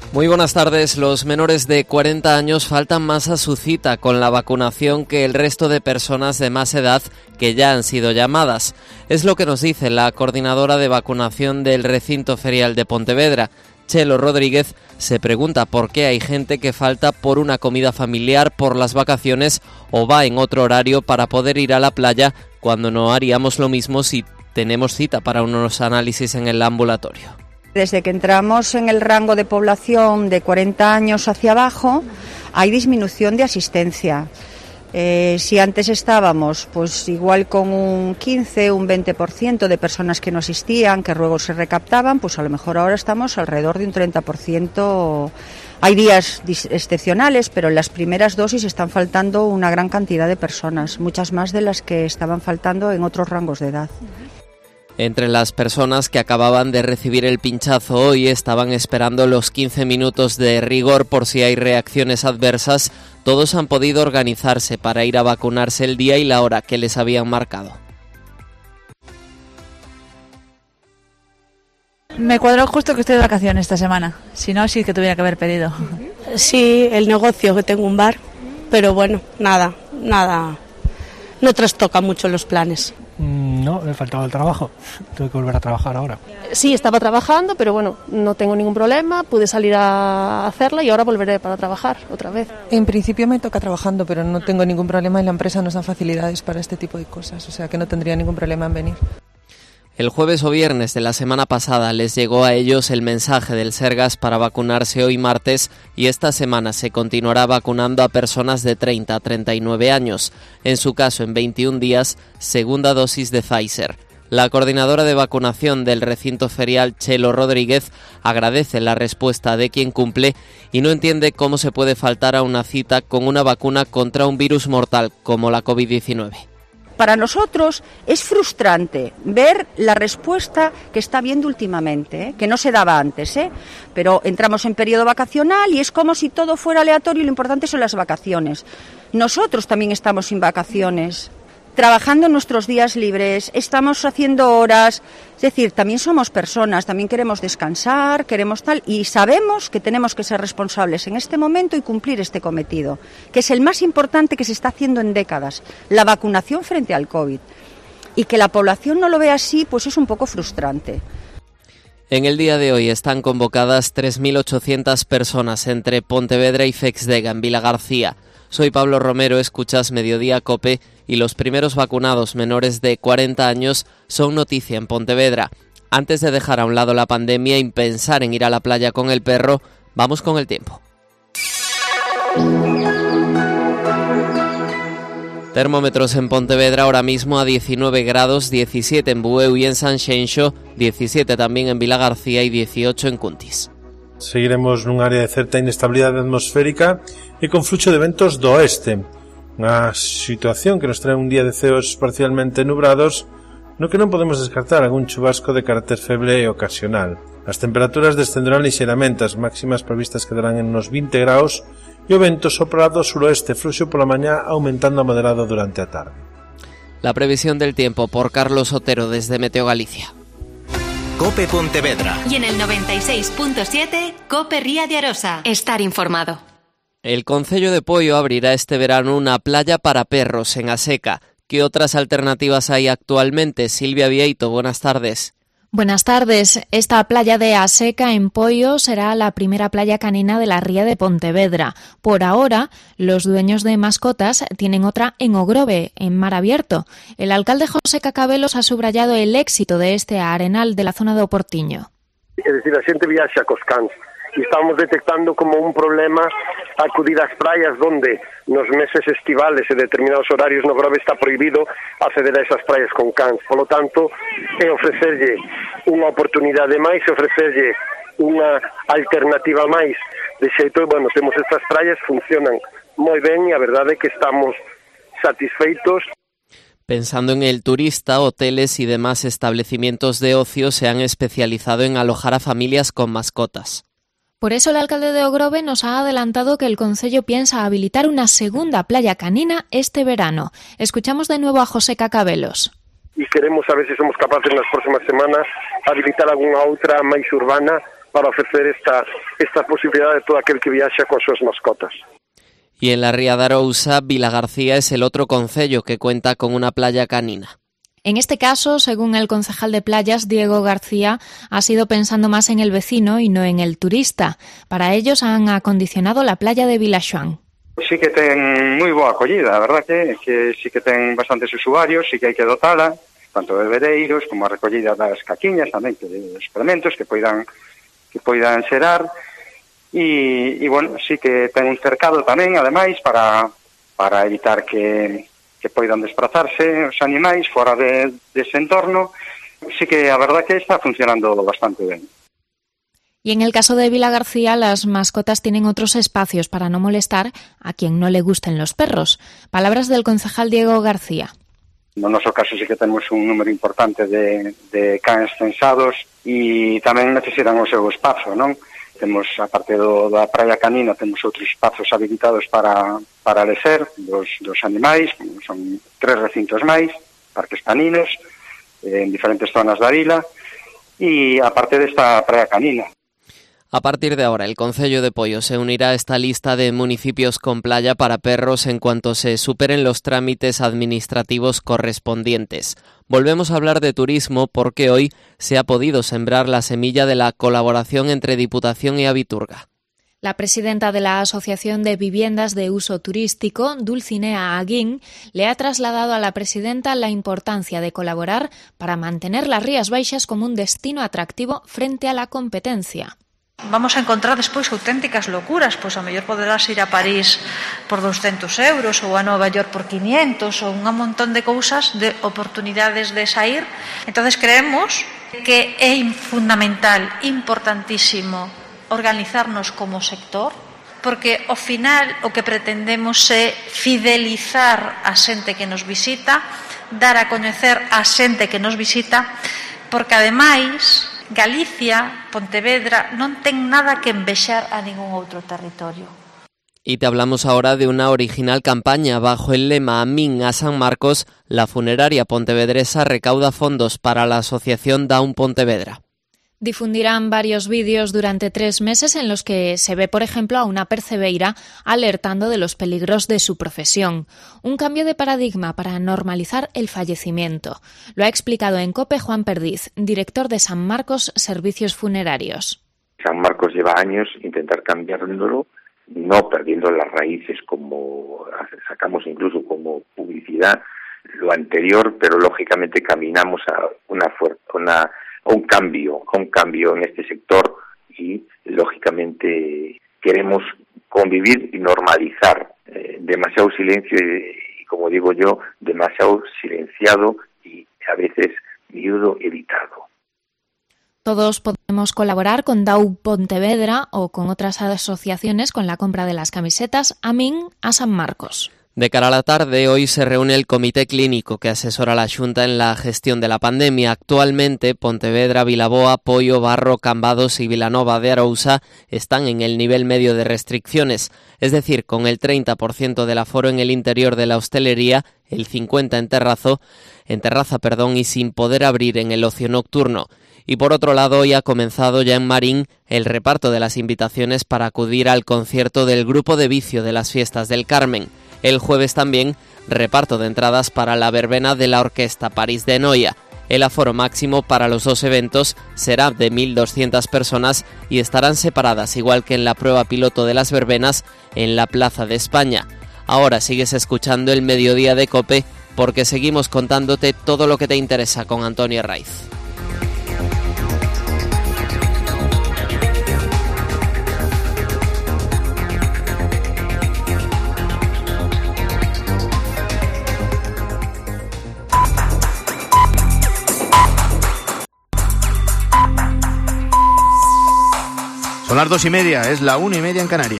Muy buenas tardes. Los menores de 40 años faltan más a su cita con la vacunación que el resto de personas de más edad que ya han sido llamadas. Es lo que nos dice la coordinadora de vacunación del recinto ferial de Pontevedra. Chelo Rodríguez se pregunta por qué hay gente que falta por una comida familiar, por las vacaciones o va en otro horario para poder ir a la playa cuando no haríamos lo mismo si tenemos cita para unos análisis en el ambulatorio. Desde que entramos en el rango de población de 40 años hacia abajo, hay disminución de asistencia. Si antes estábamos pues igual con un 15, un 20% de personas que no asistían, que luego se recaptaban, pues a lo mejor ahora estamos alrededor de un 30%. Hay días excepcionales, pero en las primeras dosis están faltando una gran cantidad de personas, muchas más de las que estaban faltando en otros rangos de edad. Entre las personas que acababan de recibir el pinchazo hoy estaban esperando los 15 minutos de rigor por si hay reacciones adversas. Todos han podido organizarse para ir a vacunarse el día y la hora que les habían marcado. Me cuadró justo que estoy de vacaciones esta semana, si no sí que tuviera que haber pedido. Sí, el negocio, que tengo un bar, pero bueno, nada, no trastoca mucho los planes. No, me faltaba el trabajo, tengo que volver a trabajar ahora. Sí, estaba trabajando, pero bueno, no tengo ningún problema, pude salir a hacerla y ahora volveré para trabajar otra vez. En principio me toca trabajando, pero no tengo ningún problema y la empresa nos da facilidades para este tipo de cosas, o sea que no tendría ningún problema en venir. El jueves o viernes de la semana pasada les llegó a ellos el mensaje del Sergas para vacunarse hoy martes y esta semana se continuará vacunando a personas de 30 a 39 años. En su caso, en 21 días, segunda dosis de Pfizer. La coordinadora de vacunación del recinto ferial, Chelo Rodríguez, agradece la respuesta de quien cumple y no entiende cómo se puede faltar a una cita con una vacuna contra un virus mortal como la COVID-19. Para nosotros es frustrante ver la respuesta que está habiendo últimamente, que no se daba antes, pero entramos en periodo vacacional y es como si todo fuera aleatorio y lo importante son las vacaciones. Nosotros también estamos sin vacaciones, trabajando en nuestros días libres, estamos haciendo horas, es decir, también somos personas, también queremos descansar, queremos tal, y sabemos que tenemos que ser responsables en este momento y cumplir este cometido, que es el más importante que se está haciendo en décadas, la vacunación frente al COVID. Y que la población no lo vea así, pues es un poco frustrante. En el día de hoy están convocadas 3.800 personas entre Pontevedra y Fexdega, en Vilagarcía. Soy Pablo Romero, escuchas Mediodía COPE y los primeros vacunados menores de 40 años son noticia en Pontevedra. Antes de dejar a un lado la pandemia y pensar en ir a la playa con el perro, vamos con el tiempo. Termómetros en Pontevedra ahora mismo a 19 grados, 17 en Bueu y en Sanxenxo, 17 también en Vilagarcía y 18 en Cuntis. Seguiremos nun área de certa inestabilidade atmosférica e con fluxo de ventos do oeste. Unha situación que nos trae un día de ceos parcialmente nubrados, no que non podemos descartar algún chubasco de carácter feble e ocasional. As temperaturas descenderán lixeiramente, as máximas previstas quedarán en unos 20 graus e o vento soprará do suroeste fluxo pola mañá aumentando a moderado durante a tarde. La previsión del tiempo por Carlos Otero desde Meteo Galicia. COPE Pontevedra. Y en el 96.7, COPE Ría de Arosa. Estar informado. El Concello de Poio abrirá este verano una playa para perros en Aseca. ¿Qué otras alternativas hay actualmente? Silvia Vieito, buenas tardes. Buenas tardes. Esta playa de Aseca en Poio será la primera playa canina de la ría de Pontevedra. Por ahora, los dueños de mascotas tienen otra en Ogrove, en mar abierto. El alcalde José Cacabelos ha subrayado el éxito de este arenal de la zona de Oportiño. É dicir, a xente viaxa cos cans e estamos detectando como un problema acudir ás praias donde nos meses estivales e determinados horarios no Grove está prohibido acceder a esas praias con cans. Polo tanto, é ofrecerlle unha oportunidade máis, é ofrecerlle unha alternativa máis. De xeito, bueno, temos estas praias, funcionan moi ben e a verdade é que estamos satisfeitos. Pensando en el turista, hoteles y demás establecimientos de ocio se han especializado en alojar a familias con mascotas. Por eso el alcalde de Ogrove nos ha adelantado que el concello piensa habilitar una segunda playa canina este verano. Escuchamos de nuevo a José Cacabelos. E queremos saber se somos capaces nas próximas semanas habilitar algunha outra máis urbana para ofrecer esta posibilidad de todo aquel que viaxa con sus mascotas. Y en la Ría de Arousa, Vilagarcía es el otro concello que cuenta con una playa canina. En este caso, según el concejal de playas, Diego García, ha sido pensando más en el vecino y no en el turista. Para ellos han acondicionado la playa de Vilaxoán. Sí que ten moi boa acollida, a verdad que sí que ten bastantes usuarios, sí que hai que dotala, tanto de bereiros como a recollida das caquiñas tamén, que de excrementos que poidan xerar, e bueno, sí que ten un cercado tamén, ademais, para evitar que poidan desplazarse os animais fora dese entorno. Sí que a verdad que está funcionando bastante ben. Y en el caso de Vilagarcía, las mascotas tienen otros espacios para no molestar a quien no le gusten los perros. Palabras del concejal Diego García. No noso caso sí que temos un número importante de cans censados e tamén necesitan o seu espazo, non? Temos, aparte da praia canina, temos outros espazos habilitados para lecer dos animais, son 3 recintos máis, parques caninos, en diferentes zonas da vila, e aparte desta praia canina. A partir de ahora, el Concello de Poio se unirá a esta lista de municipios con playa para perros en cuanto se superen los trámites administrativos correspondientes. Volvemos a hablar de turismo porque hoy se ha podido sembrar la semilla de la colaboración entre Diputación y Abiturga. La presidenta de la Asociación de Viviendas de Uso Turístico, Dulcinea Aguín, le ha trasladado a la presidenta la importancia de colaborar para mantener las Rías Baixas como un destino atractivo frente a la competencia. Vamos a encontrar despois auténticas locuras, pois a mellor poderás ir a París por 200 euros ou a Nova York por 500 ou un montón de cousas, de oportunidades de sair. Entonces creemos que é fundamental, importantísimo organizarnos como sector, porque ao final o que pretendemos é fidelizar a xente que nos visita, dar a coñecer a xente que nos visita, porque ademais Galicia, Pontevedra, non ten nada que envexar a ningún outro territorio. Y te hablamos ahora de una original campaña bajo el lema Amín a San Marcos. La funeraria pontevedresa recauda fondos para la asociación Down Pontevedra. Difundirán varios vídeos durante 3 meses en los que se ve, por ejemplo, a una percebeira alertando de los peligros de su profesión. Un cambio de paradigma para normalizar el fallecimiento. Lo ha explicado en COPE Juan Perdiz, director de San Marcos Servicios Funerarios. San Marcos lleva años intentar cambiándolo, no perdiendo las raíces como sacamos incluso como publicidad lo anterior, pero lógicamente caminamos a un cambio en este sector y lógicamente queremos convivir y normalizar demasiado silencio y como digo yo, demasiado silenciado y a veces miudo evitado. Todos podemos colaborar con DAU Pontevedra o con otras asociaciones con la compra de las camisetas Amín a San Marcos. De cara a la tarde, hoy se reúne el Comité Clínico que asesora a la Xunta en la gestión de la pandemia. Actualmente, Pontevedra, Vilaboa, Poio, Barro, Cambados y Vilanova de Arousa están en el nivel medio de restricciones, es decir, con el 30% del aforo en el interior de la hostelería, el 50% en terraza, y sin poder abrir en el ocio nocturno. Y por otro lado, hoy ha comenzado ya en Marín el reparto de las invitaciones para acudir al concierto del Grupo de Vicio de las Fiestas del Carmen. El jueves también reparto de entradas para la verbena de la Orquesta París de Noia. El aforo máximo para los 2 eventos será de 1.200 personas y estarán separadas, igual que en la prueba piloto de las verbenas, en la Plaza de España. Ahora sigues escuchando el Mediodía de COPE porque seguimos contándote todo lo que te interesa con Antonio Raiz. Son las 2:30, es la 1:30 en Canarias.